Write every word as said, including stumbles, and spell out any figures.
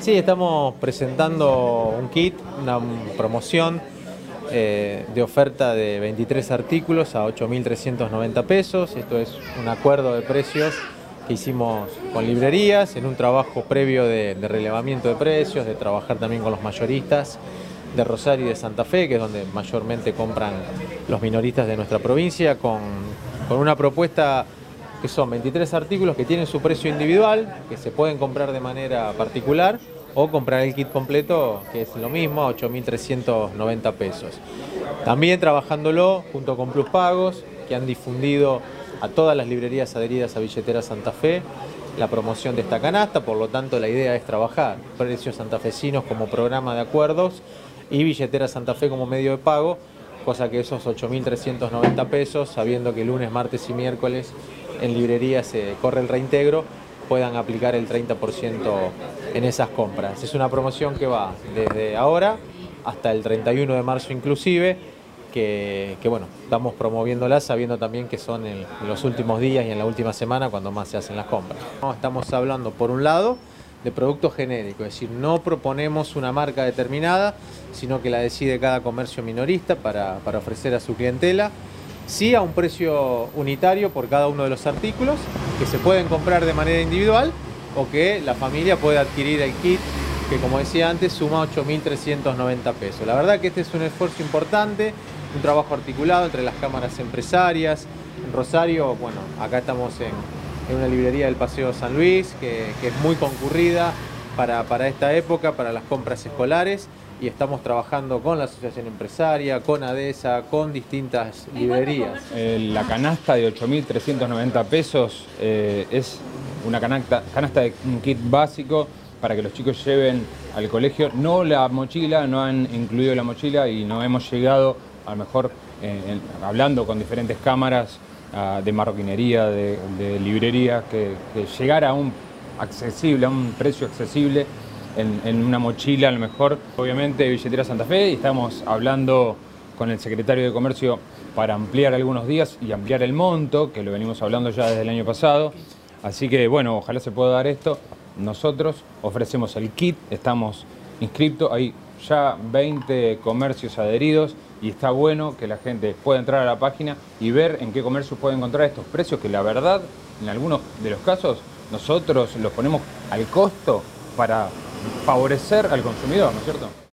Sí, estamos presentando un kit, una promoción eh, de oferta de veintitrés artículos a ocho mil trescientos noventa pesos. Esto es un acuerdo de precios que hicimos con librerías en un trabajo previo de, de relevamiento de precios, de trabajar también con los mayoristas de Rosario y de Santa Fe, que es donde mayormente compran los minoristas de nuestra provincia, con, con una propuesta que son veintitrés artículos que tienen su precio individual, que se pueden comprar de manera particular o comprar el kit completo, que es lo mismo, a ocho mil trescientos noventa pesos. También trabajándolo junto con Plus Pagos, que han difundido a todas las librerías adheridas a Billetera Santa Fe la promoción de esta canasta. Por lo tanto, la idea es trabajar precios santafesinos como programa de acuerdos y Billetera Santa Fe como medio de pago, cosa que esos ocho mil trescientos noventa pesos, sabiendo que lunes, martes y miércoles en librerías se corre el reintegro, puedan aplicar el treinta por ciento en esas compras. Es una promoción que va desde ahora hasta el treinta y uno de marzo inclusive, que, que bueno, estamos promoviéndola sabiendo también que son en los últimos días y en la última semana cuando más se hacen las compras. Estamos hablando, por un lado, de productos genéricos, es decir, no proponemos una marca determinada, sino que la decide cada comercio minorista para, para ofrecer a su clientela, sí a un precio unitario por cada uno de los artículos, que se pueden comprar de manera individual o que la familia puede adquirir el kit, que como decía antes suma ocho mil trescientos noventa pesos. La verdad que este es un esfuerzo importante, un trabajo articulado entre las cámaras empresarias. En Rosario, bueno, acá estamos en, en una librería del Paseo San Luis, que, que es muy concurrida para, para esta época, para las compras escolares, y estamos trabajando con la asociación empresaria, con ADESA, con distintas librerías. Eh, la canasta de ocho mil trescientos noventa pesos eh, es una canasta, canasta de un kit básico para que los chicos lleven al colegio. No la mochila, no han incluido la mochila y no hemos llegado, a lo mejor eh, en, hablando con diferentes cámaras uh, de marroquinería, de, de librerías, que, que llegara a un accesible, a un precio accesible en, en una mochila, a lo mejor. Obviamente Billetera Santa Fe, y estamos hablando con el secretario de Comercio para ampliar algunos días y ampliar el monto, que lo venimos hablando ya desde el año pasado. Así que bueno, ojalá se pueda dar esto. Nosotros ofrecemos el kit, estamos inscriptos, hay ya veinte comercios adheridos y está bueno que la gente pueda entrar a la página y ver en qué comercios puede encontrar estos precios, que la verdad, en algunos de los casos, nosotros los ponemos al costo para favorecer al consumidor, ¿no es cierto?